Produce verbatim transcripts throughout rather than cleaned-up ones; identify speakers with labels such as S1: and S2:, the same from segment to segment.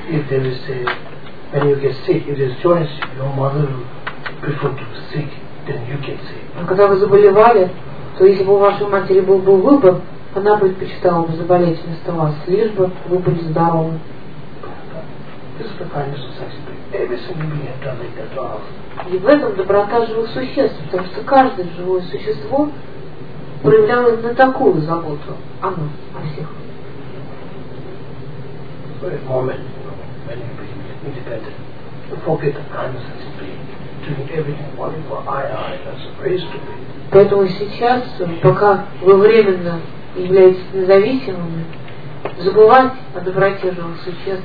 S1: if there is a, when you get sick, if there is choice, your mother will prefer to be sick, then you get sick.
S2: Когда вы заболевали, то если бы у вашей матери был бы выбор, она предпочитала бы заболеть вместо вас, лишь бы вы были здоровы. И в этом доброта живых существ, потому что каждое живое существо проявляло именно такую заботу о нас, о всех. Поэтому сейчас, пока вы временно являетесь независимыми, забывать о доброте живых существ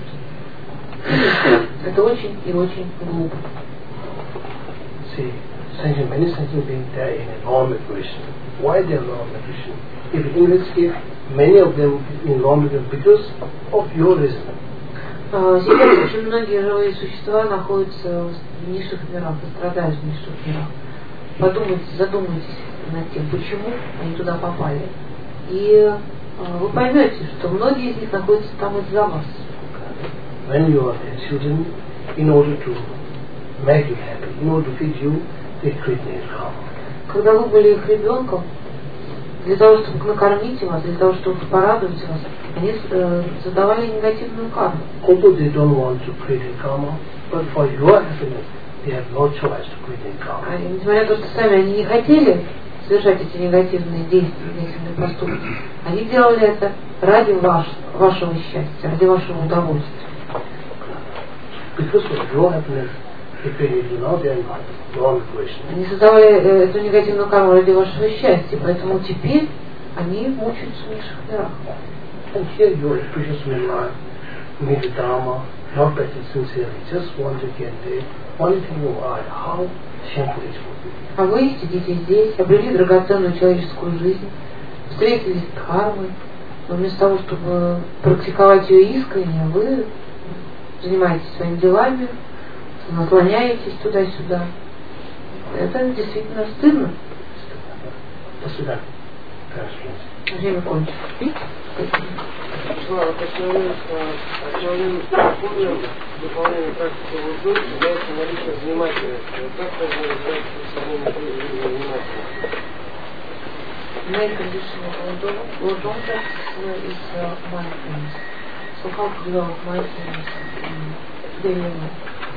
S2: — это очень и очень глупо.
S1: See, sentient, many sentient beings, they are in a non-migration. Why they are non-migration? If you investigate, many of them in non-migration because of your reason.
S2: Сейчас очень многие живые существа находятся в низших мирах и страдают в низших мирах. Подумайте, задумайтесь над тем, почему они туда попали. И вы поймете, что многие из них находятся там из-за вас.
S1: When you are their children, in order to make you happy, in order to feed you, they create their karma.
S2: Когда вы были их ребенком, для того, чтобы накормить вас, для того, чтобы порадовать вас, они э, задавали негативную карму.
S1: Although they don't want to create a karma, but for your happiness, they have no choice to create a karma.
S2: А, несмотря на то, что сами они не хотели совершать эти негативные действия, негативные поступки, они делали это ради ваш, вашего счастья, ради вашего удовольствия.
S1: Because of your happiness, if you do not their non-migration.
S2: Они создавали э, эту негативную карму ради вашего счастья, поэтому теперь они мучаются в низших мирах.
S1: And here you are a precious man, need the Dharma, not practice sincerely, just want to get there, only thing you are, how shameful it would be.
S2: А вы сидите здесь, обрели драгоценную человеческую жизнь, встретились с дхармой, но вместо того, чтобы практиковать ее искренне, вы занимаетесь своими делами, наклоняетесь туда-сюда. Это действительно стыдно. Время кончится.
S3: Слава, основным условием выполнения практики вуду является наличие внимательности. Как можно является самым внимательностью?
S2: Main condition of Wudong practice is uh, mindfulness. So how to develop mindfulness in daily life?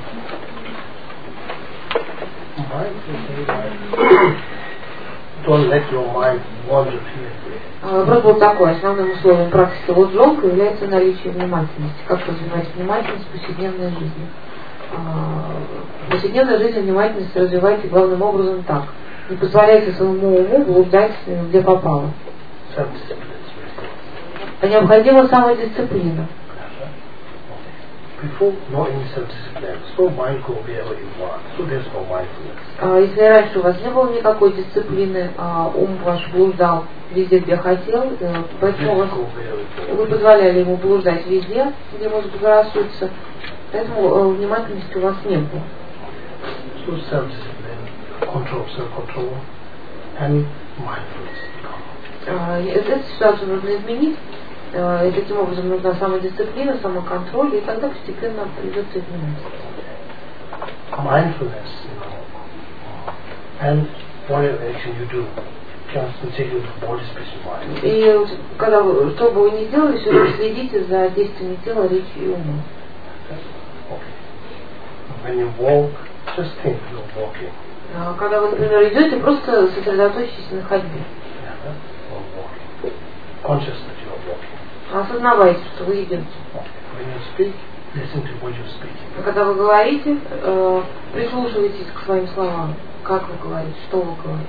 S1: Mindfulness, don't let your mind wander here.
S2: Вопрос был такой: основным условием практики Вуджонг является наличие внимательности. Как развивать внимательность в повседневной жизни? В повседневной жизни внимательность развивайте главным образом так: не позволяйте своему уму блуждать где попало. Необходима самодисциплина. Если раньше у вас не было никакой дисциплины, а ум ваш блуждал везде, где хотел, поэтому вас, вы позволяли ему блуждать везде, где может забрасываться, поэтому внимательности у вас не было. Эту ситуацию нужно изменить. И таким образом нужна самодисциплина, самоконтроль, и тогда постепенно придется измениться.
S1: Mindfulness, and whatever action you do, concentrate on body, speech, and mind.
S2: И когда вы, что бы вы ни делали, все равно следите за действиями тела, речи и ума.
S1: When you walk, just think you're walking.
S2: Когда вы, например, идете, просто сосредоточьтесь на ходьбе.
S1: Conscious that you are walking.
S2: Осознавайте, что вы идете.
S1: When you speak, listen to what you're speaking.
S2: Когда вы говорите, э, прислушивайтесь к своим словам. Как вы говорите, что вы говорите.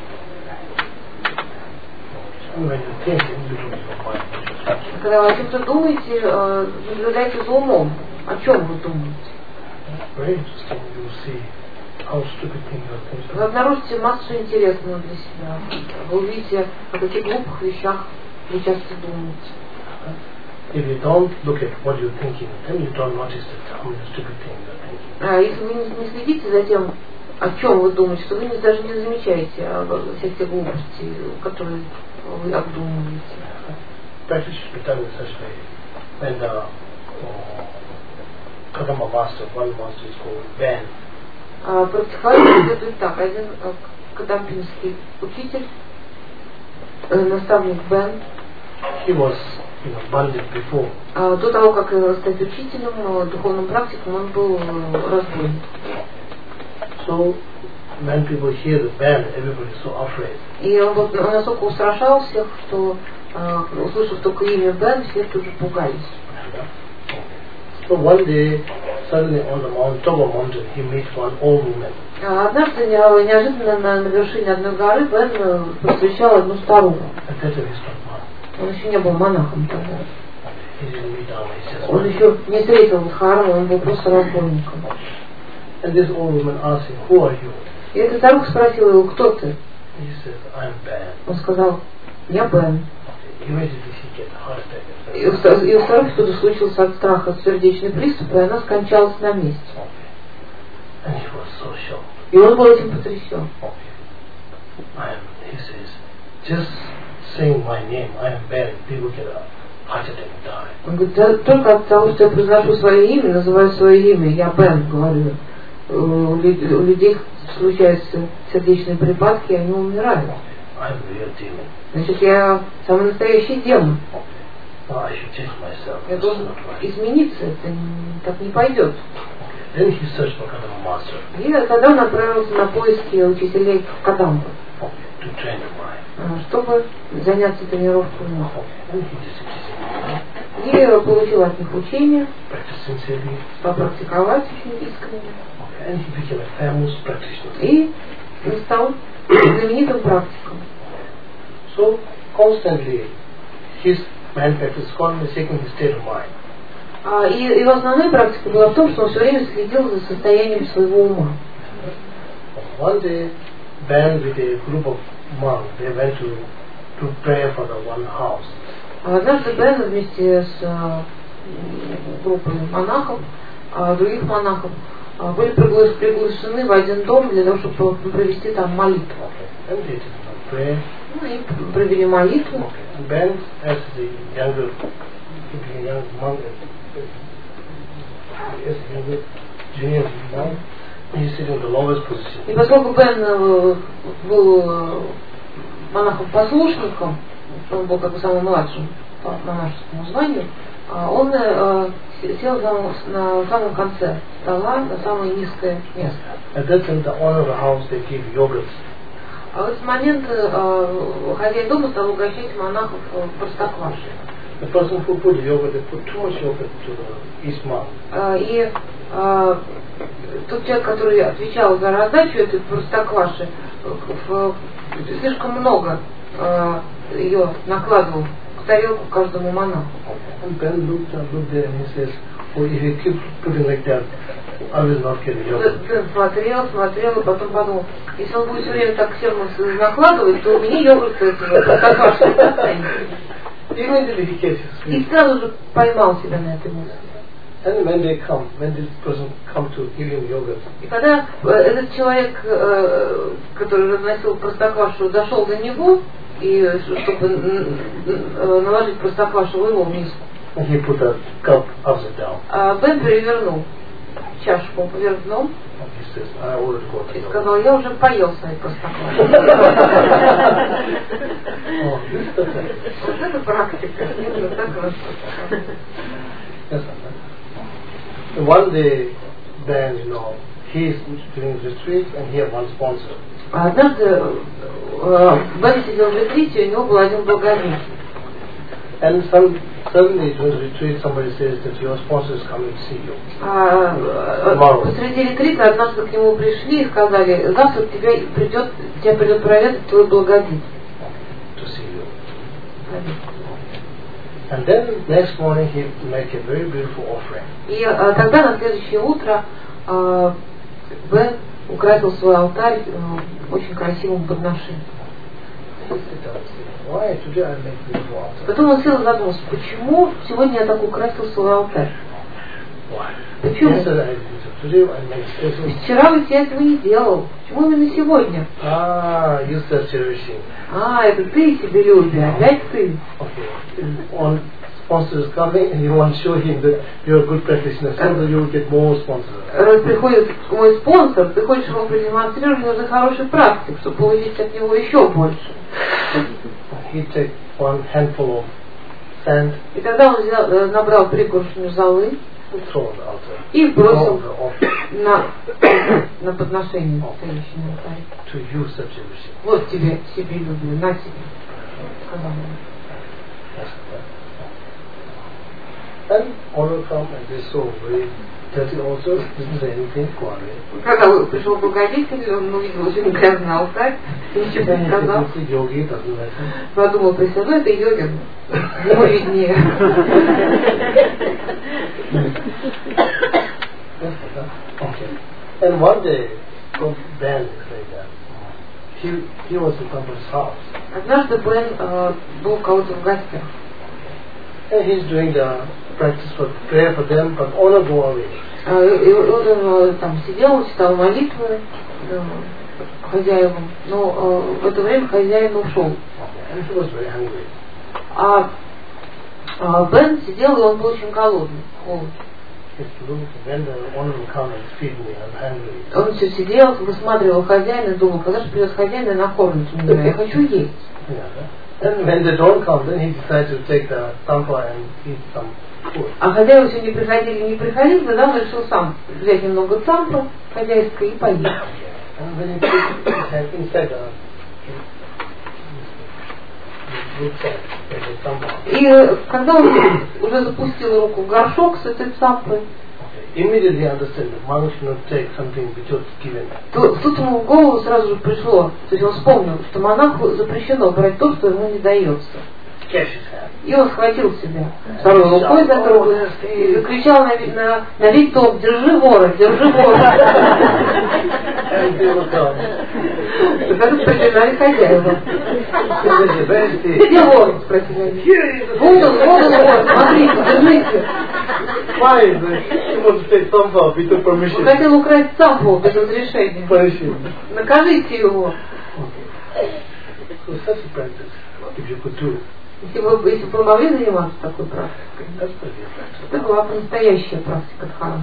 S1: And when you think, you look at your mind, what you're speaking.
S2: Когда вы о чем-то думаете, э, наблюдайте за умом. О чем вы думаете?
S1: Very interesting. You see how stupid things are thinking.
S2: Вы обнаружите массу интересного для себя. Вы увидите, о каких глупых вещах вы часто думаете.
S1: If you don't look at what you're thinking, then you don't notice that how many stupid things you're thinking.
S2: А если вы не следите за тем, о чем вы думаете, то вы даже не замечаете все те глупости, которые вы обдумываете.
S1: Practice should be done in such a way when the, uh, Kadamba master, one master is called Ben.
S2: А, практиковать следует так. Один э, кадампинский учитель, э, наставник Бен.
S1: He was, you know, bandit before.
S2: А, до того, как стать учителем, э, духовным практиком, он был э, разбойник.
S1: So when people hear the Ben, everybody is so afraid.
S2: И он, был, он настолько устрашал всех, что э, услышав только имя Бен, все тут же пугались.
S1: So one day, suddenly on the mountain, top of mountain, he meets one old woman.
S2: Однажды неожиданно на, на вершине одной горы Бен повстречал одну старуху.
S1: And that is not
S2: Он еще не был монахом тогда.
S1: He didn't meet Dharma, he says,
S2: Он еще не встретил Дхарму, он был просто разбойником.
S1: and this old woman asked him, who are you?
S2: И эта старуха спросила его, кто ты?
S1: He says, I'm Ben.
S2: Он сказал, я Бен.
S1: Immediately he gets a heart attack.
S2: И у старухи что-то случился от страха сердечный приступ, и она скончалась на месте.
S1: And he was so shocked.
S2: И он был этим потрясен.
S1: I am, he says, just saying my name, I am Ben, people get a heart attack and die.
S2: Он говорит, да, только от того, что я произношу свое имя, называю свое имя, я Бен, говорю. У людей случаются сердечные припадки, и они умирают.
S1: I'm real demon.
S2: Значит, я самый настоящий демон.
S1: No, I should change myself.
S2: Я
S1: That's
S2: должен
S1: not right.
S2: измениться, это не- так не пойдет.
S1: Then he searched for Kadamba master
S2: И тогда он отправился на поиски учителей Кадамбы,
S1: to train the mind.
S2: чтобы заняться тренировкой ума.
S1: And he just
S2: И получил от них учение,
S1: practiced sincerely.
S2: попрактиковать очень искренне.
S1: And he became a famous practitioner.
S2: И стал знаменитым практиком.
S1: So constantly his mind practice is constantly seeking his state of mind.
S2: А, И его основной практикой была в том, что он все время следил за состоянием своего ума.
S1: One day, Ben with a group of monks, they went to to pray for the one house.
S2: А Однажды Бен вместе с а, группой монахов, а, других монахов, а, были пригла- приглашены в один дом для того, чтобы провести там молитву.
S1: And they did not pray.
S2: Ну и провели молитву.
S1: And Ben, as the younger, being a young monk, as a younger junior monk, he sitting in the lowest
S2: И
S1: position.
S2: поскольку Бен э, был э, монахом-послушником, он был как бы самым младшим по монашескому званию, а он э, сел за- на самом конце стола, на самое низкое место.
S1: At that time, the owner of the house, they give yogurts.
S2: А в этот момент э, хозяин дома стал угощать монахов э, простоквашей.
S1: The person who put yogurt, they put too much yogurt to the each monk.
S2: Э, И э, тот человек, который отвечал за раздачу этой простокваши, в- в- слишком много э, ее накладывал в тарелку каждому монаху.
S1: And Ben looked and looked there and he says, oh, if you keep putting like that, I will not get yogurt.
S2: Бен смотрел, смотрел, и потом подумал, если он будет все время так всем накладывать, то у меня йогурт этого простокваши не останется.
S1: Immediately he gets his
S2: И
S1: sleep.
S2: сразу же поймал себя на этой мысли.
S1: And when they come, when this person come to give him yogurt,
S2: И когда э, этот человек, э, который разносил простоквашу, дошел до него, и э, чтобы н- н- наложить простоквашу в его миску,
S1: and he put the cup upside down.
S2: а Бен перевернул чашку вверх дном
S1: And he says, I already got the
S2: и
S1: yogurt.
S2: сказал, я уже поел свои простокваши.
S1: Oh, this is the thing.
S2: Вот это практика. Это так хорошо.
S1: Yes, sir. And one day, then, you know, he is doing retreat and he had one sponsor.
S2: А однажды э, Бен сидел в ретрите, у него был один благовест.
S1: And some, suddenly during the retreat, somebody says that your sponsor is coming to see you.
S2: А, э, посреди ретрита однажды к нему пришли и сказали, завтра к тебе придет, тебя придет проведать твой благодетель.
S1: To see you. And then next morning he make a very beautiful offering.
S2: И э, тогда на следующее утро э, Бен украсил свой алтарь э, очень красивым подношением.
S1: Why today I make beautiful altar?
S2: Потом он сел и задумался, почему сегодня я так украсил свой алтарь?
S1: Why?
S2: Почему?
S1: Yesterday I did it. Today I make special.
S2: Вчера ведь я этого не делал. Почему именно сегодня?
S1: Ah, you start cherishing.
S2: А, это ты, себелюбие, опять ты.
S1: Okay. On sponsor is coming and you want to show him that you're a good practitioner, so that you will get more sponsors.
S2: Раз приходит мой спонсор, ты хочешь ему продемонстрировать, нужен хороший практик, чтобы получить от него еще больше.
S1: He take one handful of sand.
S2: И тогда он взял, набрал пригоршню золы и бросил на, на подношение, стоящее на алтаре. Вот тебе, себе люблю, на себе, сказал он.
S1: And order come and they so very dirty also, didn't say anything, quietly.
S2: Когда пришел благодетель, он увидел очень грязный алтарь, ничего не сказал. Подумал про себя, ну это йогин, ему виднее.
S1: Okay. And one day, Ben is like that. He, he was in someone's house.
S2: Однажды Бен э, был у кого-то в гостях.
S1: And he's doing the practice for prayer for them, but honor go away.
S2: И вот он там сидел, читал молитвы да, хозяевам, но э, в это время хозяин ушел.
S1: And he was very hungry.
S2: А, а Бен сидел, и он был очень голодный, холодный. Он все сидел, высматривал хозяина и думал, когда же придет хозяин и накормит меня, я хочу есть.
S1: And when they don't come, then he decides to take the sampa and eat some food.
S2: А хозяева все не приходили, не приходили, тогда он решил сам взять немного сампа хозяйской и поесть.
S1: And when he put his hand inside the
S2: и когда он уже запустил руку в горшок с этой сампой,
S1: immediately understand that monk should not take something which was given.
S2: То, тут ему в голову сразу же пришло, то есть он вспомнил, что монаху запрещено брать то, что ему не дается. И он схватил себя второй рукой за грудь и закричал на, на, на весь дом: держи вора, держи вора. Тогда прибежали хозяева. Где вор? Спросили они. Вот он, вот он, вор, смотрите, держите. Он хотел украсть сампу без разрешения. Накажите его. Если бы, если бы вы могли заниматься такой практикой, это была бы настоящая практика дхармы.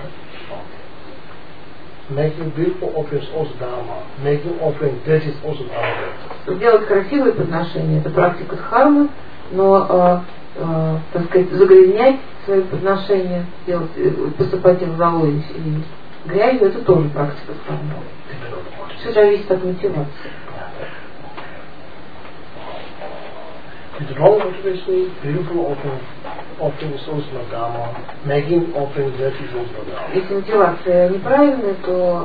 S1: Making beautiful offerings also dharma. Making offering dirty is also dharma.
S2: Делать красивые подношения — это практика дхармы, но, э, э, так сказать, загрязнять свои подношения, делать, посыпать их золой и грязью — это тоже практика дхармы. Все зависит от мотивации.
S1: With wrong motivation, beautiful offering, offering is also not dharma. Making offering dirty is also not dharma.
S2: Если мотивация неправильная, то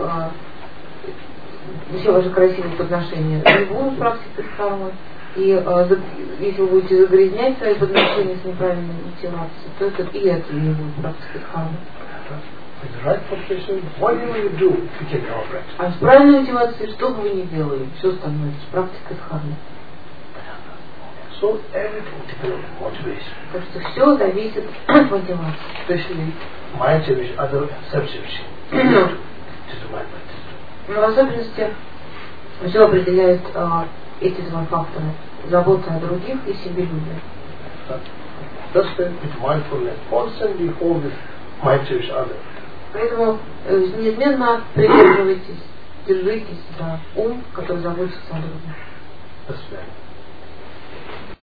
S2: э, все ваши красивые подношения не будут практикой дхармы. И э, за, если вы будете загрязнять свои подношения с неправильной мотивацией, то это и это не будет практикой дхармы.
S1: With the right motivation, what will you do if you take our practice?
S2: А с правильной мотивацией, что бы вы ни делали, все становится практикой дхармы.
S1: So everything depends on motivation.
S2: Так что все зависит от мотивации.
S1: Especially mind service, other self-service. To do my practice.
S2: Но в особенности все определяет а, эти два фактора: забота о других и себелюбие.
S1: Thus, with mindfulness, constantly hold this mind service other.
S2: Поэтому э, неизменно придерживайтесь, держитесь за ум, который заботится о других.
S1: That's right.